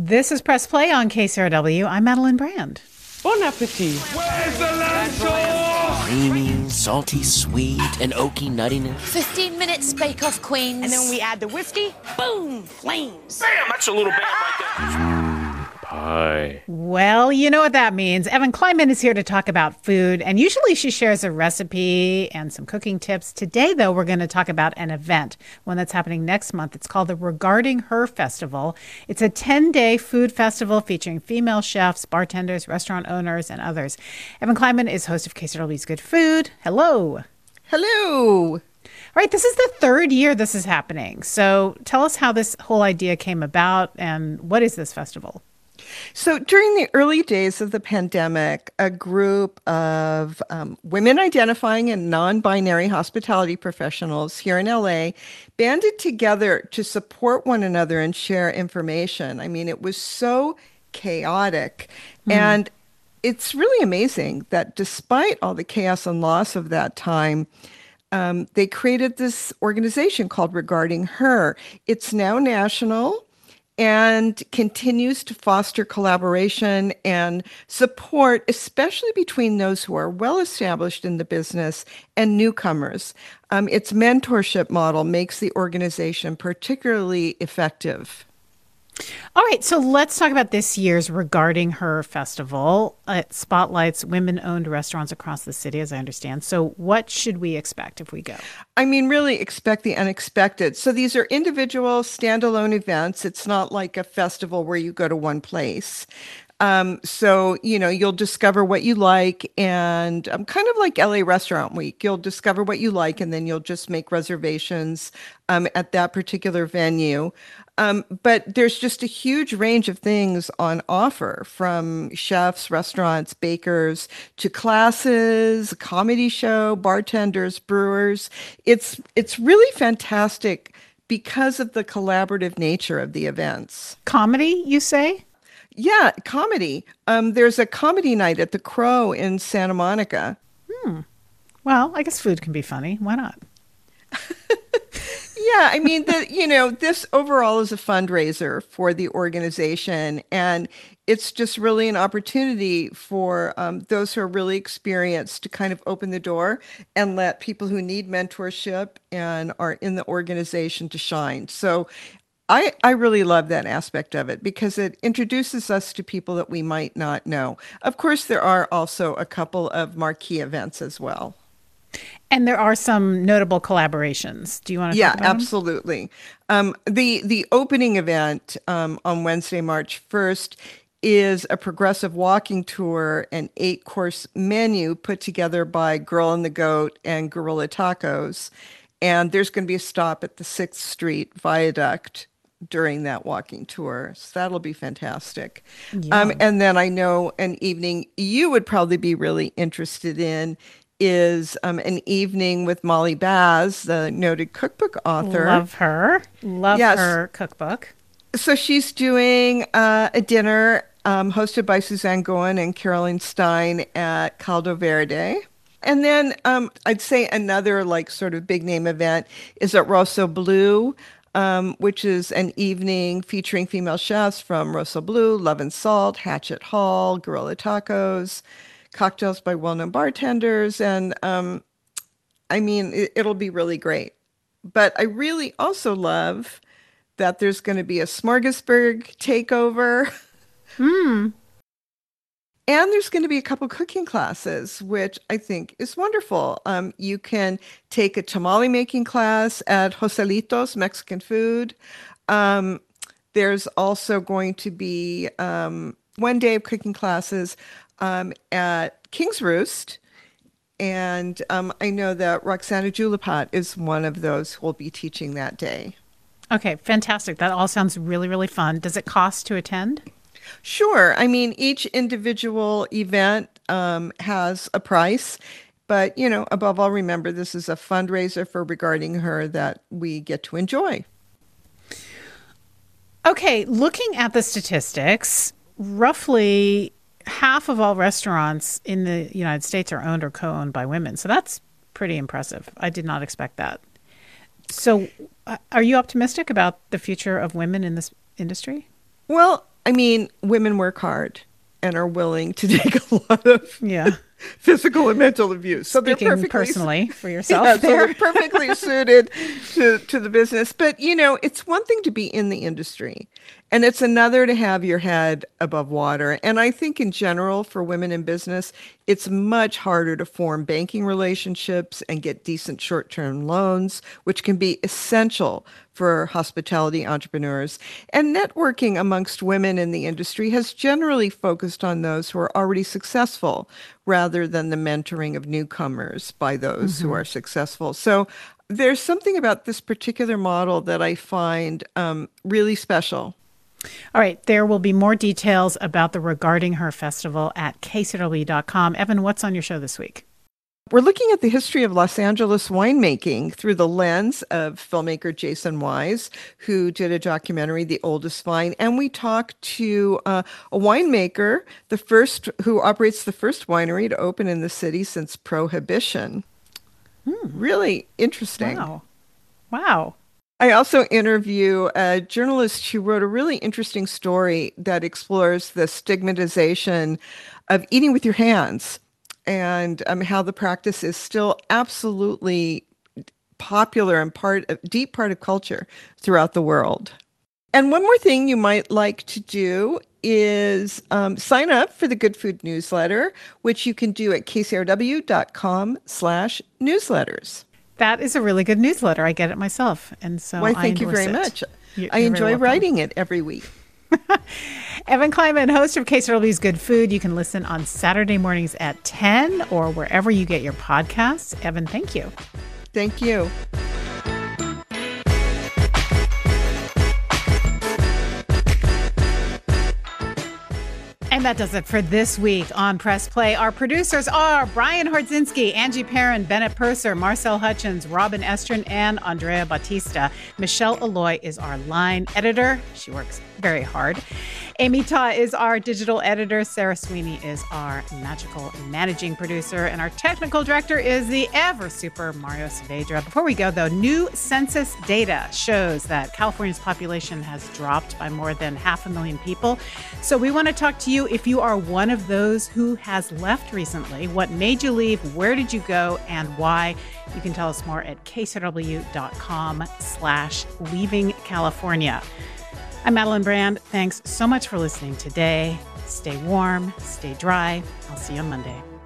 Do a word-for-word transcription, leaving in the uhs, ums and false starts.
This is Press Play on K C R W. I'm Madeline Brand. Bon appetit. Where's the lamb sauce? Creamy, salty, sweet, and oaky nuttiness. fifteen minutes bake-off, queens. And then we add the whiskey, boom, flames. Damn, that's a little bad right there. Pie. Well, you know what that means. Evan Kleinman is here to talk about food, and usually she shares a recipe and some cooking tips. Today, though, we're going to talk about an event, one that's happening next month. It's called the Regarding Her Festival. It's a ten-day food festival featuring female chefs, bartenders, restaurant owners, and others. Evan Kleinman is host of K C R W's Good Food. Hello. Hello. All right, this is the third year this is happening. So tell us how this whole idea came about and what is this festival? So during the early days of the pandemic, a group of um, women identifying and non-binary hospitality professionals here in L A banded together to support one another and share information. I mean, it was so chaotic. Mm. And it's really amazing that despite all the chaos and loss of that time, um, they created this organization called Regarding Her. It's now national and continues to foster collaboration and support, especially between those who are well established in the business and newcomers. Um, its mentorship model makes the organization particularly effective. All right, so let's talk about this year's Regarding Her Festival. It spotlights women-owned restaurants across the city, as I understand. So what should we expect if we go? I mean, really expect the unexpected. So these are individual, standalone events. It's not like a festival where you go to one place. Um, so, you know, you'll discover what you like, and um, kind of like L A Restaurant Week, you'll discover what you like, and then you'll just make reservations um, at that particular venue. Um, but there's just a huge range of things on offer, from chefs, restaurants, bakers, to classes, a comedy show, bartenders, brewers. It's it's really fantastic because of the collaborative nature of the events. Comedy, you say? Yeah, comedy. Um, there's a comedy night at the Crow in Santa Monica. Hmm. Well, I guess food can be funny. Why not? Yeah, I mean, the, you know, this overall is a fundraiser for the organization, and it's just really an opportunity for um, those who are really experienced to kind of open the door and let people who need mentorship and are in the organization to shine. So I, I really love that aspect of it because it introduces us to people that we might not know. Of course, there are also a couple of marquee events as well. And there are some notable collaborations. Do you want to yeah, talk about absolutely. Um, the the opening event um, on Wednesday, March first, is a progressive walking tour and eight-course menu put together by Girl and the Goat and Gorilla Tacos. And there's going to be a stop at the sixth Street Viaduct during that walking tour. So that'll be fantastic. Yeah. Um, and then I know an evening you would probably be really interested in is um, an evening with Molly Baz, the noted cookbook author. Love her. Love Yes. her cookbook. So she's doing uh, a dinner um, hosted by Suzanne Goen and Caroline Stein at Caldo Verde. And then um, I'd say another like sort of big name event is at Rosso Blue, um, which is an evening featuring female chefs from Rosso Blue, Love and Salt, Hatchet Hall, Gorilla Tacos, cocktails by well-known bartenders. And um, I mean, it, it'll be really great. But I really also love that there's going to be a smorgasbord takeover. Hmm. And there's going to be a couple cooking classes, which I think is wonderful. Um, you can take a tamale making class at Joselitos Mexican Food. Um, there's also going to be um, one day of cooking classes um, at King's Roost. And um, I know that Roxana Julipat is one of those who will be teaching that day. Okay, fantastic. That all sounds really, really fun. Does it cost to attend? Sure. I mean, each individual event um, has a price, but, you know, above all, remember, this is a fundraiser for Regarding Her that we get to enjoy. Okay, looking at the statistics, roughly half of all restaurants in the United States are owned or co-owned by women. So that's pretty impressive. I did not expect that. So uh, are you optimistic about the future of women in this industry? Well, I mean, women work hard and are willing to take a lot of Yeah. physical and mental abuse. So Speaking they're perfectly personally for yourself yeah, so there. they're perfectly suited to, to the business. But, you know, it's one thing to be in the industry, and it's another to have your head above water. And I think in general, for women in business, it's much harder to form banking relationships and get decent short-term loans, which can be essential for hospitality entrepreneurs. And networking amongst women in the industry has generally focused on those who are already successful rather than the mentoring of newcomers by those mm-hmm. who are successful. So there's something about this particular model that I find um, really special. All right, there will be more details about the Regarding Her Festival at K C R W dot com. Evan, what's on your show this week? We're looking at the history of Los Angeles winemaking through the lens of filmmaker Jason Wise, who did a documentary, The Oldest Vine. And we talk to uh, a winemaker, the first who operates the first winery to open in the city since Prohibition. Hmm. Really interesting. Wow. Wow. I also interview a journalist who wrote a really interesting story that explores the stigmatization of eating with your hands and um, how the practice is still absolutely popular and part of, deep part of culture throughout the world. And one more thing you might like to do is um, sign up for the Good Food newsletter, which you can do at K C R W dot com slash newsletters. That is a really good newsletter. I get it myself. And so well, I thank you very it. much. You're, I you're enjoy writing it every week. Evan Kleiman, host of K C R W's Good Food. You can listen on Saturday mornings at ten or wherever you get your podcasts. Evan, thank you. Thank you. And that does it for this week on Press Play. Our producers are Brian Hordzinski, Angie Perrin, Bennett Purser, Marcel Hutchins, Robin Estrin, and Andrea Bautista. Michelle Alloy is our line editor. She works very hard. Amy Ta is our digital editor. Sarah Sweeney is our magical managing producer. And our technical director is the ever super Mario Saavedra. Before we go, though, new census data shows that California's population has dropped by more than half a million people. So we want to talk to you if you are one of those who has left recently. What made you leave? Where did you go? And why? You can tell us more at K C R W dot com slash leaving California. I'm Madeline Brand. Thanks so much for listening today. Stay warm, stay dry. I'll see you on Monday.